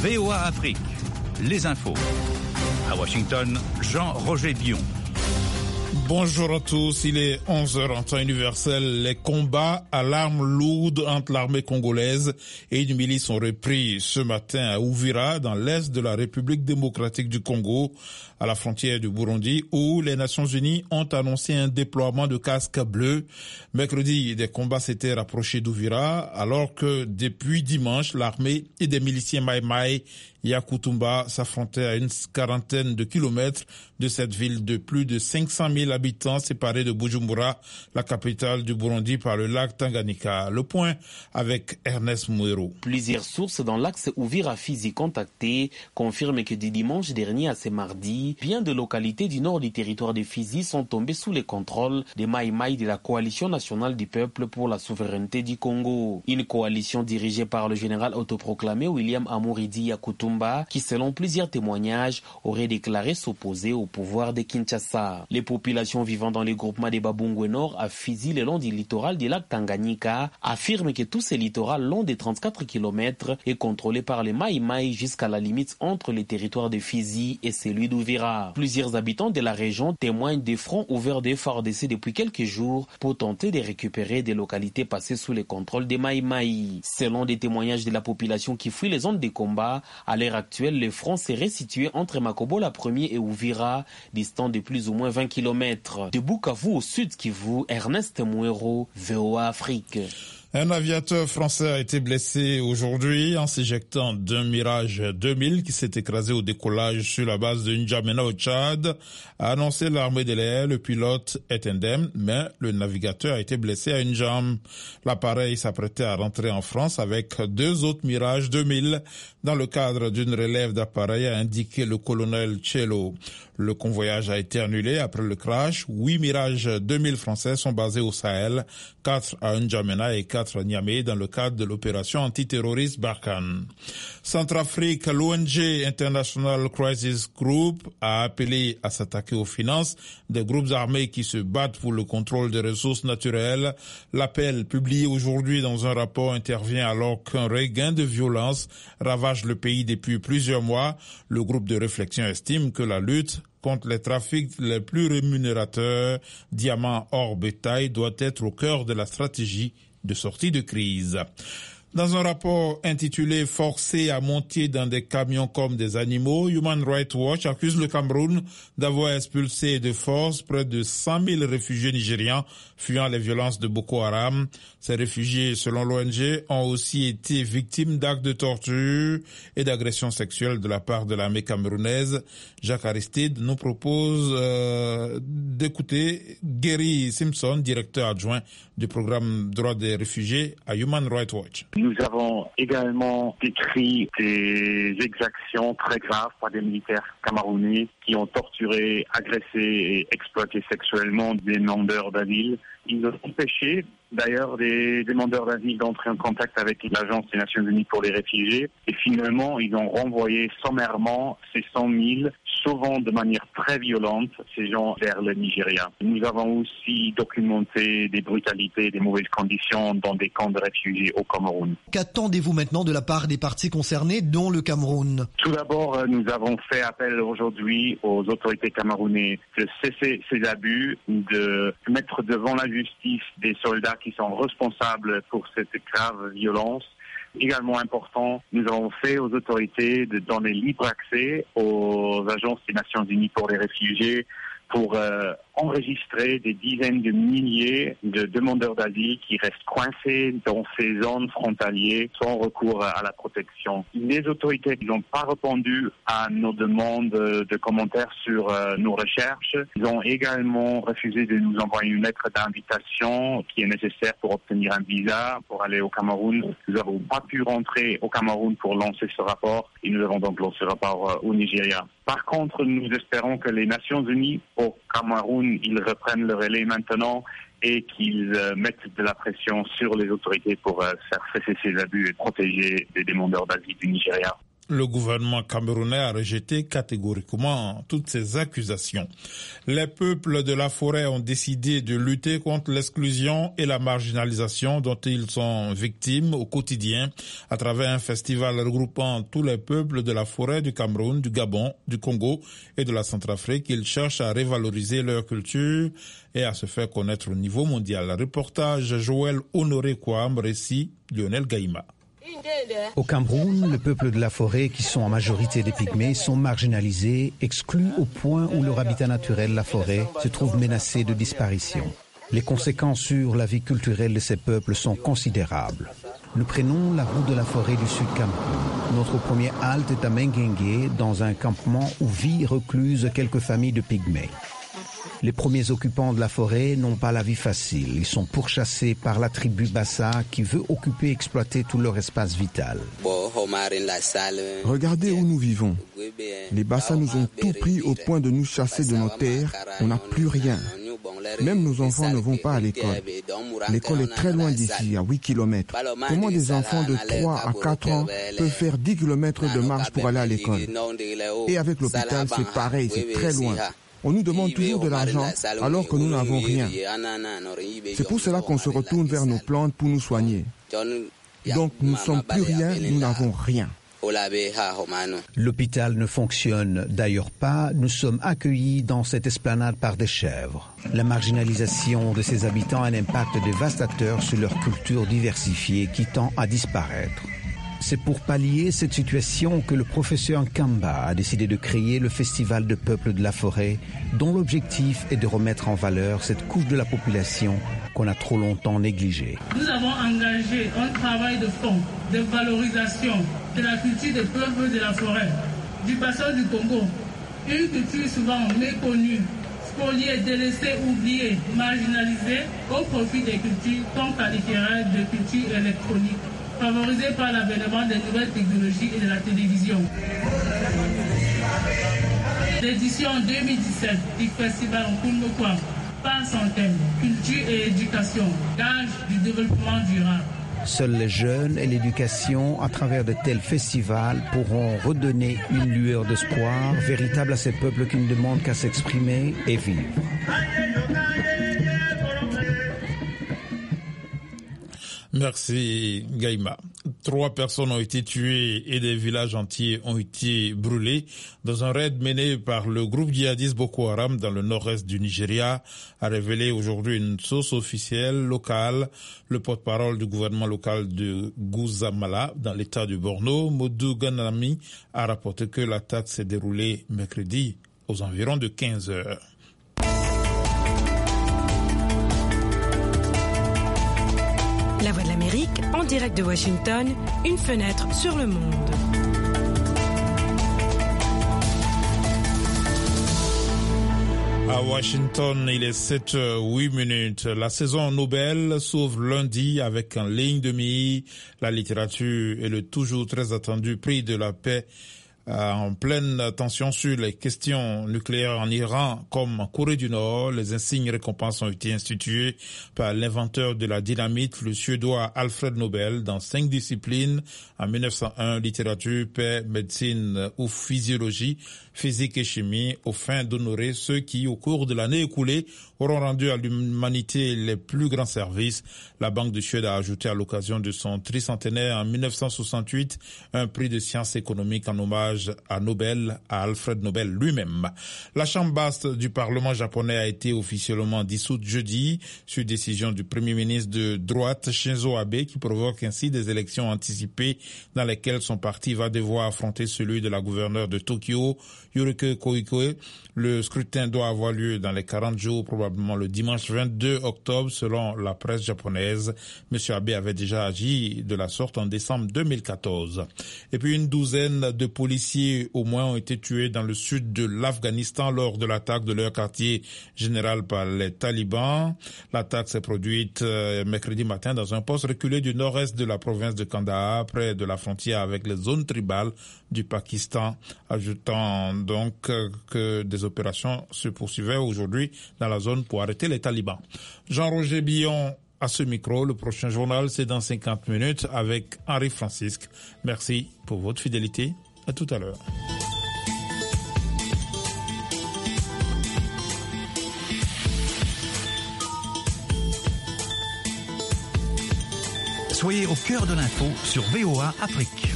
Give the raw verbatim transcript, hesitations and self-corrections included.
V O A Afrique, les infos. À Washington, Jean-Roger Dion. Bonjour à tous, il est onze heures en temps universel. Les combats à l'arme lourde entre l'armée congolaise et une milice ont repris ce matin à Uvira, dans l'est de la République démocratique du Congo, à la frontière du Burundi, où les Nations Unies ont annoncé un déploiement de casques bleus. Mercredi, des combats s'étaient rapprochés d'Uvira, alors que depuis dimanche, l'armée et des miliciens Maï-Maï Yakutumba s'affrontaient à une quarantaine de kilomètres de cette ville de plus de cinq cent mille habitants séparée de Bujumbura, la capitale du Burundi, par le lac Tanganyika. Le point avec Ernest Mouero. Plusieurs sources dans l'axe Uvira-Fizi contactées confirment que du dimanche dernier à ce mardi, bien de localités du nord du territoire de Fizi sont tombées sous le contrôle des Maï-Maï de la Coalition nationale du peuple pour la souveraineté du Congo. Une coalition dirigée par le général autoproclamé William Amoridi Yakutumba, qui selon plusieurs témoignages aurait déclaré s'opposer au pouvoir de Kinshasa. Les populations vivant dans les groupements des Babungwe Nord à Fizi le long du littoral du lac Tanganyika affirment que tout ce littoral long des trente-quatre kilomètres est contrôlé par les Maï-Maï jusqu'à la limite entre les territoires de Fizi et celui d'Uvira. Plusieurs habitants de la région témoignent des fronts ouverts des F A R D C depuis quelques jours pour tenter de récupérer des localités passées sous le contrôle des Maï-Maï. Selon des témoignages de la population qui fuit les zones de combat, à l'heure actuelle, le front serait situé entre Makobola premier et Uvira, distant de plus ou moins vingt kilomètres. De Bukavu au sud Kivu, Ernest Mouero, V O A Afrique. Un aviateur français a été blessé aujourd'hui en s'éjectant d'un Mirage deux mille qui s'est écrasé au décollage sur la base de N'Djamena au Tchad, a annoncé l'armée de l'air. Le pilote est indemne, mais le navigateur a été blessé à une jambe. L'appareil s'apprêtait à rentrer en France avec deux autres Mirage deux mille dans le cadre d'une relève d'appareils, a indiqué le colonel Tchello. Le convoyage a été annulé après le crash. Huit Mirage deux mille français sont basés au Sahel, quatre à N'Djamena et quatre à Niamey dans le cadre de l'opération antiterroriste Barkhane. Centrafrique, l'O N G International Crisis Group a appelé à s'attaquer aux finances des groupes armés qui se battent pour le contrôle des ressources naturelles. L'appel, publié aujourd'hui dans un rapport, intervient alors qu'un regain de violence ravage le pays depuis plusieurs mois. Le groupe de réflexion estime que la lutte contre les trafics les plus rémunérateurs, diamants hors bétail, doit être au cœur de la stratégie de sortie de crise. Dans un rapport intitulé « Forcés à monter dans des camions comme des animaux », Human Rights Watch accuse le Cameroun d'avoir expulsé de force près de cent mille réfugiés nigérians fuyant les violences de Boko Haram. Ces réfugiés, selon l'O N G, ont aussi été victimes d'actes de torture et d'agressions sexuelles de la part de l'armée camerounaise. Jacques Aristide nous propose euh, d'écouter Gary Simpson, directeur adjoint du programme Droits des réfugiés à Human Rights Watch. Nous avons également décrit des exactions très graves par des militaires camerounais qui ont torturé, agressé et exploité sexuellement des demandeurs d'asile. Ils ont empêché d'ailleurs des demandeurs d'asile d'entrer en contact avec l'Agence des Nations Unies pour les réfugiés. Et finalement, ils ont renvoyé sommairement ces cent mille, sauvant de manière très violente ces gens vers le Nigeria. Nous avons aussi documenté des brutalités, des mauvaises conditions dans des camps de réfugiés au Cameroun. Qu'attendez-vous maintenant de la part des parties concernées, dont le Cameroun ? Tout d'abord, nous avons fait appel aujourd'hui aux autorités camerounaises de cesser ces abus, de mettre devant la justice des soldats qui sont responsables pour cette grave violence. Également important, nous avons fait aux autorités de donner libre accès aux agences des Nations Unies pour les réfugiés pour euh, enregistrer des dizaines de milliers de demandeurs d'asile qui restent coincés dans ces zones frontalières sans recours à la protection. Les autorités n'ont pas répondu à nos demandes de commentaires sur euh, nos recherches. Ils ont également refusé de nous envoyer une lettre d'invitation qui est nécessaire pour obtenir un visa pour aller au Cameroun. Nous n'avons pas pu rentrer au Cameroun pour lancer ce rapport et nous avons donc lancé ce rapport euh, au Nigeria. Par contre, nous espérons que les Nations Unies au Cameroun, ils reprennent le relais maintenant et qu'ils euh, mettent de la pression sur les autorités pour euh, faire cesser ces abus et protéger les demandeurs d'asile du Nigeria. Le gouvernement camerounais a rejeté catégoriquement toutes ces accusations. Les peuples de la forêt ont décidé de lutter contre l'exclusion et la marginalisation dont ils sont victimes au quotidien à travers un festival regroupant tous les peuples de la forêt du Cameroun, du Gabon, du Congo et de la Centrafrique. Ils cherchent à revaloriser leur culture et à se faire connaître au niveau mondial. Reportage Joël Honoré Kouam, récit Lionel Gaïma. Au Cameroun, le peuple de la forêt, qui sont en majorité des pygmées, sont marginalisés, exclus au point où leur habitat naturel, la forêt, se trouve menacé de disparition. Les conséquences sur la vie culturelle de ces peuples sont considérables. Nous prenons la route de la forêt du Sud Cameroun. Notre première halte est à Mengengue, dans un campement où vivent recluses quelques familles de pygmées. Les premiers occupants de la forêt n'ont pas la vie facile. Ils sont pourchassés par la tribu Bassa qui veut occuper et exploiter tout leur espace vital. Regardez où nous vivons. Les Bassa nous ont tout pris au point de nous chasser de nos terres. On n'a plus rien. Même nos enfants ne vont pas à l'école. L'école est très loin d'ici, à huit kilomètres. Comment des enfants de trois à quatre ans peuvent faire dix kilomètres de marche pour aller à l'école? Et avec l'hôpital, c'est pareil, c'est très loin. On nous demande toujours de l'argent alors que nous n'avons rien. C'est pour cela qu'on se retourne vers nos plantes pour nous soigner. Donc nous ne sommes plus rien, nous n'avons rien. L'hôpital ne fonctionne d'ailleurs pas. Nous sommes accueillis dans cette esplanade par des chèvres. La marginalisation de ces habitants a un impact dévastateur sur leur culture diversifiée qui tend à disparaître. C'est pour pallier cette situation que le professeur Nkamba a décidé de créer le Festival de peuples de la forêt, dont l'objectif est de remettre en valeur cette couche de la population qu'on a trop longtemps négligée. Nous avons engagé un travail de fond, de valorisation de la culture des peuples de la forêt, du bassin du Congo, une culture souvent méconnue, spoliée, délaissée, oubliée, marginalisée, au profit des cultures qu'on qualifierait de culture électronique, favorisée par l'avènement des nouvelles technologies et de la télévision. L'édition deux mille dix-sept du festival Nkungu par son thème culture et éducation, gage du développement durable. Seuls les jeunes et l'éducation, à travers de tels festivals, pourront redonner une lueur d'espoir véritable à ces peuples qui ne demandent qu'à s'exprimer et vivre. Merci Gaïma. Trois personnes ont été tuées et des villages entiers ont été brûlés dans un raid mené par le groupe djihadiste Boko Haram dans le nord-est du Nigeria, a révélé aujourd'hui une source officielle locale. Le porte-parole du gouvernement local de Guzamala dans l'état du Borno, Modou Ganami, a rapporté que l'attaque s'est déroulée mercredi aux environs de quinze heures. La Voix de l'Amérique, en direct de Washington, une fenêtre sur le monde. À Washington, il est sept heures huit minutes. La saison Nobel s'ouvre lundi avec en ligne de mire la littérature et le toujours très attendu prix de la paix en pleine tension sur les questions nucléaires en Iran comme en Corée du Nord. Les insignes récompenses ont été institués par l'inventeur de la dynamite, le Suédois Alfred Nobel, dans cinq disciplines en mille neuf cent un, littérature, paix, médecine ou physiologie, physique et chimie, aux fins d'honorer ceux qui, au cours de l'année écoulée, auront rendu à l'humanité les plus grands services. La Banque de Suède a ajouté à l'occasion de son tricentenaire en mille neuf cent soixante-huit un prix de sciences économiques en hommage à Nobel, à Alfred Nobel lui-même. La chambre basse du Parlement japonais a été officiellement dissoute jeudi sur décision du Premier ministre de droite Shinzo Abe, qui provoque ainsi des élections anticipées dans lesquelles son parti va devoir affronter celui de la gouverneure de Tokyo, Yuriko Koike. Le scrutin doit avoir lieu dans les quarante jours, probablement le dimanche vingt-deux octobre, selon la presse japonaise. Monsieur Abe avait déjà agi de la sorte en décembre deux mille quatorze. Et puis une douzaine de policiers au moins ont été tués dans le sud de l'Afghanistan lors de l'attaque de leur quartier général par les talibans. L'attaque s'est produite euh, mercredi matin dans un poste reculé du nord-est de la province de Kandahar, près de la frontière avec les zones tribales du Pakistan, ajoutant donc euh, que des opérations se poursuivaient aujourd'hui dans la zone pour arrêter les talibans. Jean-Roger Billon à ce micro. Le prochain journal, c'est dans cinquante minutes avec Henri Francisque. Merci pour votre fidélité À tout à l'heure. Soyez au cœur de l'info sur V O A Afrique.